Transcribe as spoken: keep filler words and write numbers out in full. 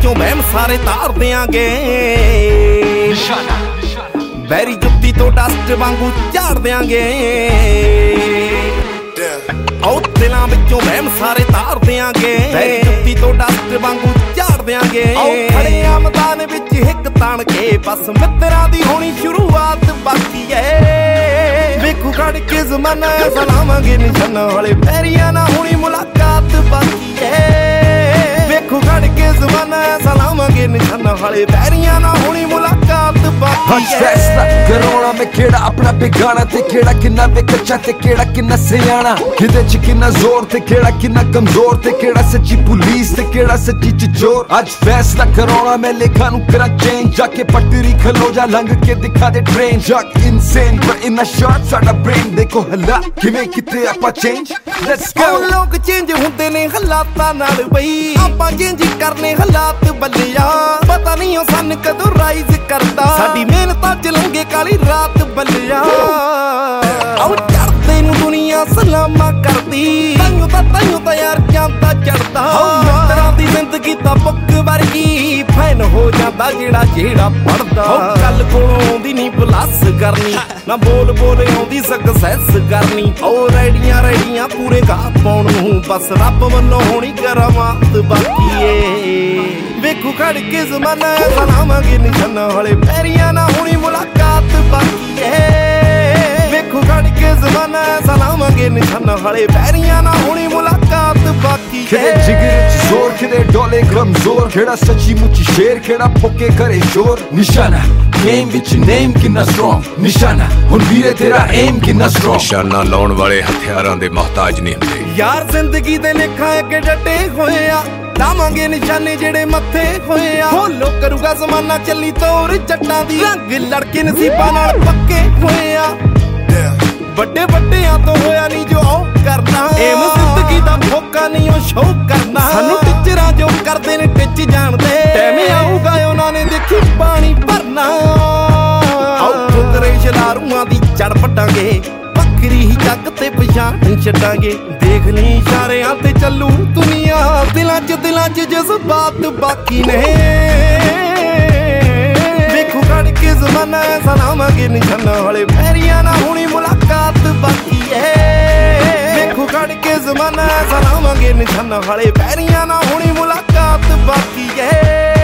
ਵਿੱਚੋਂ ਵਹਿਮ ਸਾਰੇ ਤਾਰ ਦਿਆਂਗੇ ਬੈਰੀ ਜੁੱਤੀ ਤੋਂ ਡਸਟ ਵਾਂਗੂ ਝਾੜ ਦਿਆਂਗੇ ਆਓ ਦਿਲਾਂ ਵਿੱਚੋਂ ਵਹਿਮ ਸਾਰੇ ਤਾਰ ਦਿਆਂਗੇ ਬੈਰੀ ਜੁੱਤੀ ਤੋਂ ਡਸਟ ਵਾਂਗੂ ਝਾੜ ਦਿਆਂਗੇ ਆਓ ਖੜੇ ਆ ਮੈਦਾਨ ਵਿੱਚ ਹਿੱਕ ਤਾਣ ਕੇ ਬਸ ਮਿੱਤਰਾਂ ਦੀ ਹੋਣੀ ਸ਼ੁਰੂਆਤ ਬਾਕੀ ਏ ਵੇਖੂ ਖੜ ਕੇ ਜ਼ਮਾਨਾ ਸਲਾਮਾਂਗੇ ਨਿਸ਼ਾਨਾ ਵਾਲੇ ਪੈਰੀਆਂ ਨਾ ਹੋਣੀ ਮੁਲਾਕਾਤ ਬਾਕੀ ਏ ਵੇਖੂ ਖੜ ਕੇ ਜ਼ਮਾਨਾ ਸਲਾਮਾਂਗੇ ਨਿਸ਼ਾਨਾ ਵਾਲੇ ਪੈਰੀਆਂ ਨਾ ਹੋਣੀ ਮੁਲਾਕਾਤ ਬਾਕੀ ਏ ਫੈਸਲਾ ਕਰਾਉਣਾ ਮੈਂ ਕਿਹੜਾ ਆਪਣਾ ਬੇਗਾਨਾ ਤੇ ਕਿਹੜਾ ਕਿੰਨਾ ਵੇ ਕੱਚਾ ਤੇ ਕਿਹੜਾ ਕਿੰਨਾ ਸਿਆਣਾ ਕਿਹਦੇ ਚ ਕਿੰਨਾ ਜ਼ੋਰ ਤੇ ਕਿਹੜਾ ਕਿੰਨਾ ਕਮਜ਼ੋਰ ਤੇ ਕਿਹੜਾ ਸੱਚੀ ਪੁਲਿਸ ਤੇ ਕਿਹੜਾ ਸੱਚੀ ਚੋਰ ਅੱਜ ਫੈਸਲਾ ਕਰਾਉਣਾ ਮੈਂ ਲੇਖਾਂ ਨੂੰ ਕਰਾਂ ਚੇਂਜ ਜਾ ਕੇ ਪਟਰੀ ਖਲੋ ਜਾ ਲੰਘ ਕੇ ਦਿਖਾ ਦੇ ਟ੍ਰੇਨ ਜੱਕ ਇਨਸੇਨ ਪਰ ਇਨਾ ਸ਼ਾਰਟ ਸਾਡਾ ਬ੍ਰੇਨ ਦੇਖੋ ਹੱਲਾ ਕਿਵੇਂ ਕਿਤੇ ਆਪਾਂ ਚੇਂਜ ਲੈਟਸ ਗੋ ਲੋਕ ਚੇਂਜ ਹੁੰਦੇ ਨੇ ਹਾਲਾਤਾਂ ਨਾਲ ਬਈ ਆਪਾਂ ਚੇਂਜ ਕਰਨੇ ਹਾਲਾਤ ਬੱਲਿਆ ਪਤਾ ਨਹੀਂ ਉਹ ਸਾਨੂੰ ਕਦੋਂ ਰਾਈਜ਼ ਕਰਦਾ ਸਾਡੀ ਮਿਹਨਤਾਂ ਚ ਲੰਘੇ ਕਾਲੀ ਰਾਤ ਬੱਲਿਆ ਆਉ ਚੜਦੇ ਨੂੰ ਦੁਨੀਆ ਸਲਾਮਾਂ ਕਰਦੀ ਤਾਈਓ ਤਾਂ ਤਾਈਓ ਤਾਂ ਯਾਰ ਜਾਂਦਾ ਚੜਦਾ ਮਿੱਤਰਾਂ ਦੀ ਜ਼ਿੰਦਗੀ ਤਾਂ ਬੁੱਕ ਵਰਗੀ ਫੈਨ ਹੋ ਜਾਂਦਾ ਜਿਹੜਾ ਜਿਹੜਾ ਪੜਦਾ ਗੱਲ ਕੋਲੋਂ ਆਉਂਦੀ ਨਹੀਂ ਪਲੱਸ ਕਰਨੀ ਨਾ ਬੋਲ ਬੋਲੇ ਆਉਂਦੀ ਸਕਸੈਸ ਕਰਨੀ ਉਹ ਰੈਡੀਆਂ ਰੈਡੀਆਂ ਪੂਰੇ ਗਾਹ ਪਾਉਣ ਨੂੰ ਬਸ ਰੱਬ ਵੱਲੋਂ ਹੋਣੀ ਕਰਾਮਾਤ ਬਾਕੀ ਏ ਵੇਖੂ ਖੜ ਕੇ ਜ਼ਮਾਨਾ ਸਲਾਮਾਂਗੇ ਨਿਸ਼ਾਨਾ ਵਾਲੇ ਪੈਰੀਆਂ ਨਾ ਹੋਣੀ ਮੁਲਾਕਾਤ ਬਾਕੀ ਏ ਵੇਖੂ ਖੜ ਕੇ ਜ਼ਮਾਨਾ ਸਲਾਮਾਂਗੇ ਨਿਸ਼ਾਨਾ ਵਾਲੇ ਪੈਰੀਆਂ ਨਾ ਹੋਣੀ ਮੁਲਾਕਾਤ ਬਾਕੀ ਕਿਹੜੇ ਜਿਗਰ ਚ ਜ਼ੋਰ ਕਿਹੜੇ ਡੋਲੇ ਕਮਜ਼ੋਰ ਕਿਹੜਾ ਸੱਚੀ ਮੁੱਚੀ ਸ਼ੇਰ ਕਿਹੜਾ ਫੋਕੇ ਕਰੇ ਸ਼ੋਰ ਨਿਸ਼ਾਨਾ ਗੇਮ ਵਿੱਚ ਨੇਮ ਕਿੰਨਾ ਸਟਰੋਂਗ ਨਿਸ਼ਾਨਾ ਹੁਣ ਵੀਰੇ ਤੇਰਾ ਏਮ ਕਿੰਨਾ ਸਟਰੋਂਗ ਨਿਸ਼ਾਨਾ ਲਾਉਣ ਵਾਲੇ ਹਥਿਆਰਾਂ ਦੇ ਮੁਹਤਾਜ ਨਹੀਂ ਹੁੰਦੇ ਯਾਰ ਜ਼ਿੰਦਗੀ ਦੇ ਲੇਖਾਂ ਅੱਗੇ ਡਟੇ ਹੋਏ ਆ ਲਾਵਾਂਗੇ ਨਿਸ਼ਾਨੇ ਜਿਹੜੇ ਮੱਥੇ ਹੋਏ ਆ ਫੋਲੋ ਕਰੂਗਾ ਜ਼ਮਾਨਾ ਚੱਲੀ ਤੋਰ ਜੱਟਾਂ ਦੀ ਰੰਗ ਲੜਕੇ ਨਸੀਬਾਂ ਨਾਲ ਪੱਕੇ ਹੋਏ ਆ ਵੱਡੇ ਵੱਡਿਆਂ ਤੋਂ ਹੋਇਆ ਨਹੀਂ ਜੋ ਉਹ ਕਰਨਾ ਏਮ ਜ਼ਿੰਦਗੀ ਦਾ ਫੋਕਾ ਨਹੀਂ ਉਹ ਸ਼ੋਅ ਕਰਨਾ ਸਾਨੂੰ ਟੀਚਰਾਂ ਜੋ ਕਰਦੇ ਨੇ ਟਿੱਚ ਜਾਣਦੇ ਟਾਈਮ ਆਊਗਾ ਉਹਨਾਂ ਨੇ ਦੇਖੀ ਪਾਣੀ ਭਰਨਾ ਆਓ ਫੁਕਰੇ ਸ਼ਲਾਰੂਆਂ ਦੀ ਚੜ ਪਟਾਂਗੇ ਬੱਕਰੀ ਹੀ ਜੱਗ ਤੇ ਪਛਾਣ ਛੱਡਾਂਗੇ ਦੇਖ ਲਈ ਇਸ਼ਾਰਿਆਂ ਤੇ ਚੱਲੂ ਦੁਨੀਆ ਦਿਲਾਂ 'ਚ ਦਿਲਾਂ 'ਚ ਜਜ਼ਬਾਤ ਬਾਕੀ ਨੇ ਵੇਖੂ ਖੜ ਕੇ ਜ਼ਮਾਨਾ ਸਲਾਮਾਂਗੇ ਨਿਸ਼ਾਨਾ ਵਾਲੇ ਪੈਰੀਆਂ ਨਾ ਹੋਣੀ ਮੁਲਾਕਾਤ ਬਾਕੀ ਏ ਵੇਖੂ ਖੜ ਕੇ ਜ਼ਮਾਨਾ ਸਲਾਮਾਂਗੇ ਨਿਸ਼ਾਨਾ ਵਾਲੇ ਪੈਰੀਆਂ ਨਾ ਹੋਣੀ ਮੁਲਾਕਾਤ ਬਾਕੀ ਏ